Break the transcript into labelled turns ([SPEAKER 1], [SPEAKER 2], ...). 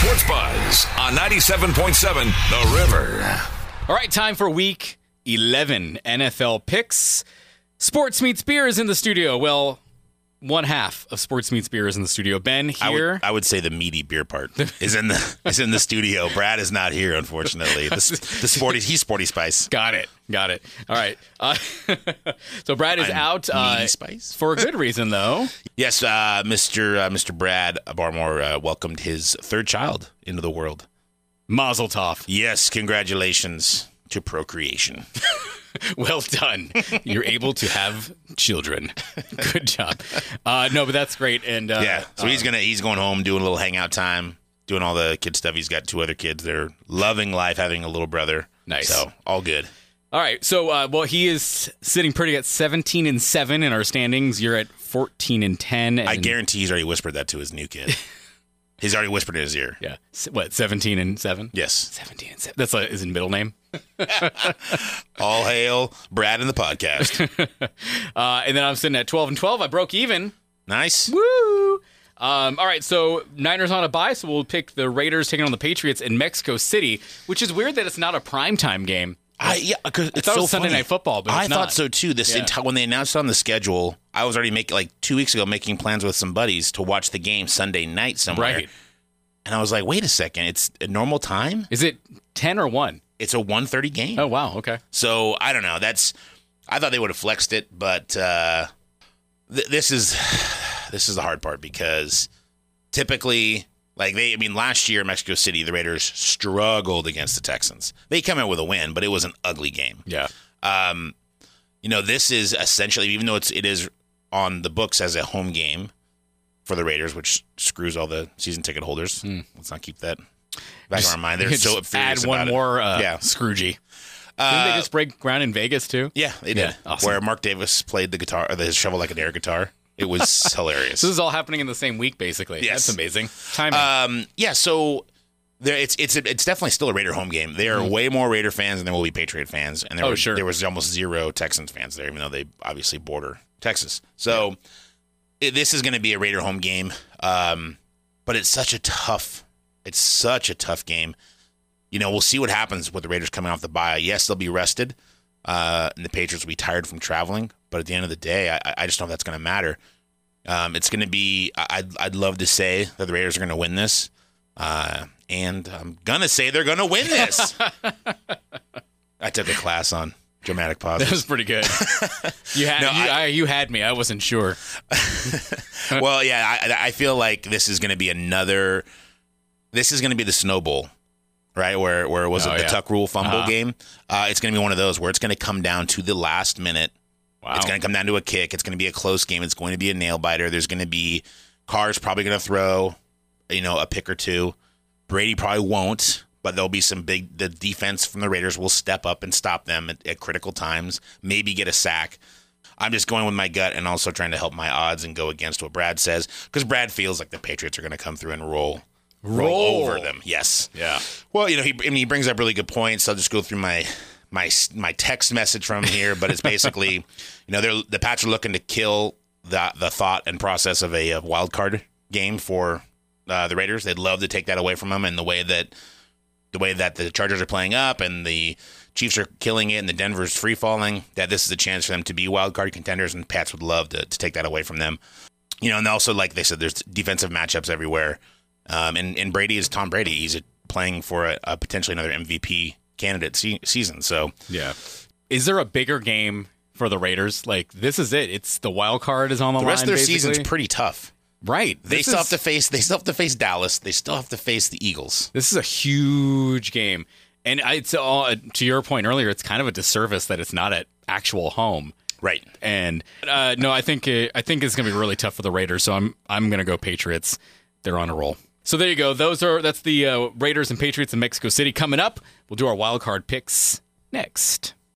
[SPEAKER 1] Sports Buzz on 97.7 The River.
[SPEAKER 2] All right, time for Week 11 NFL picks. Sports Meets Beer is in the studio. Well, one half of Sports Meets Beer is in the studio. Ben here.
[SPEAKER 3] I would say the meaty beer part is in the studio. Brad is not here, unfortunately. He's Sporty Spice.
[SPEAKER 2] Got it. All right. So Brad is out
[SPEAKER 3] Meaty Spice
[SPEAKER 2] for a good reason, though.
[SPEAKER 3] Yes, Mr. Brad Barmore welcomed his third child into the world.
[SPEAKER 2] Mazel tov.
[SPEAKER 3] Yes, congratulations to procreation.
[SPEAKER 2] Well done. You're able to have children. Good job. No, but that's great. And
[SPEAKER 3] so he's going home, doing a little hangout time, doing all the kid stuff. He's got 2 other kids. They're loving life, having a little brother.
[SPEAKER 2] Nice.
[SPEAKER 3] So all good.
[SPEAKER 2] All right. So, he is sitting pretty at 17-7 in our standings. You're at 14-10. And
[SPEAKER 3] I guarantee he's already whispered that to his new kid. He's already whispered in his ear.
[SPEAKER 2] Yeah. What, 17-7?
[SPEAKER 3] Yes.
[SPEAKER 2] 17-7. That's his middle name.
[SPEAKER 3] All hail Brad in the podcast.
[SPEAKER 2] And then I'm sitting at 12-12. I broke even.
[SPEAKER 3] Nice.
[SPEAKER 2] Woo! All right, so Niners on a bye, so we'll pick the Raiders taking on the Patriots in Mexico City, which is weird that it's not a primetime game.
[SPEAKER 3] Because it's
[SPEAKER 2] so
[SPEAKER 3] so
[SPEAKER 2] Sunday
[SPEAKER 3] funny.
[SPEAKER 2] Night Football, but
[SPEAKER 3] I
[SPEAKER 2] it's
[SPEAKER 3] thought
[SPEAKER 2] not.
[SPEAKER 3] so too. When they announced it on the schedule, I was already making 2 weeks ago making plans with some buddies to watch the game Sunday night somewhere.
[SPEAKER 2] Right.
[SPEAKER 3] And I was like, wait a second, it's a normal time?
[SPEAKER 2] Is it 10 or 1?
[SPEAKER 3] It's a 1:30 game.
[SPEAKER 2] Oh, wow, okay.
[SPEAKER 3] So I don't know. I thought they would have flexed it, but this is the hard part because typically, last year in Mexico City, the Raiders struggled against the Texans. They come out with a win, but it was an ugly game.
[SPEAKER 2] Yeah.
[SPEAKER 3] This is essentially, even though it is on the books as a home game for the Raiders, which screws all the season ticket holders. Let's not keep that back in our mind. They're so furious
[SPEAKER 2] add one
[SPEAKER 3] about
[SPEAKER 2] more
[SPEAKER 3] Scroogey.
[SPEAKER 2] Didn't they just break ground in Vegas, too?
[SPEAKER 3] Yeah, they did.
[SPEAKER 2] Yeah, awesome.
[SPEAKER 3] Where Mark Davis played the guitar, his Shovel Like an Air guitar. It was hilarious.
[SPEAKER 2] So this is all happening in the same week, basically.
[SPEAKER 3] Yes.
[SPEAKER 2] That's amazing. Timing.
[SPEAKER 3] So it's definitely still a Raider home game. There are way more Raider fans than there will be Patriot fans. And there was almost 0 Texans fans there, even though they obviously border Texas. So this is going to be a Raider home game. But it's such a tough game. We'll see what happens with the Raiders coming off the bye. Yes, they'll be rested. And the Patriots will be tired from traveling. But at the end of the day, I just don't know if that's going to matter. It's going to be – I'd love to say that the Raiders are going to win this. And I'm going to say they're going to win this. I took a class on dramatic pauses.
[SPEAKER 2] That was pretty good. You had me. I wasn't sure.
[SPEAKER 3] Well, yeah, I feel like this is going to be this is going to be the Snow Bowl. Right, where it was the Tuck Rule fumble game. It's going to be one of those where it's going to come down to the last minute.
[SPEAKER 2] Wow.
[SPEAKER 3] It's going to come down to a kick. It's going to be a close game. It's going to be a nail biter. There's going to be Carr's probably going to throw, a pick or two. Brady probably won't, but there'll be the defense from the Raiders will step up and stop them at critical times, maybe get a sack. I'm just going with my gut and also trying to help my odds and go against what Brad says because Brad feels like the Patriots are going to come through and roll over them. Yes.
[SPEAKER 2] Yeah.
[SPEAKER 3] Well, he brings up really good points. I'll just go through my text message from here, but it's basically, the Pats are looking to kill the thought and process of a wild card game for the Raiders. They'd love to take that away from them, and the way that the Chargers are playing up and the Chiefs are killing it and the Denver's free falling, that this is a chance for them to be wild card contenders, and Pats would love to take that away from them. And also, like they said, there's defensive matchups everywhere. And Brady is Tom Brady. He's playing for a potentially another MVP candidate season. So
[SPEAKER 2] yeah, is there a bigger game for the Raiders? This is it. It's the wild card is on the line.
[SPEAKER 3] The rest of their
[SPEAKER 2] basically.
[SPEAKER 3] season's pretty tough.
[SPEAKER 2] Right.
[SPEAKER 3] They still have to face Dallas. They still have to face the Eagles.
[SPEAKER 2] This is a huge game, and to your point earlier, it's kind of a disservice that it's not at actual home.
[SPEAKER 3] Right.
[SPEAKER 2] And no, I think it's going to be really tough for the Raiders. So I'm going to go Patriots. They're on a roll. So there you go. That's the Raiders and Patriots in Mexico City. Coming up, we'll do our wild card picks next.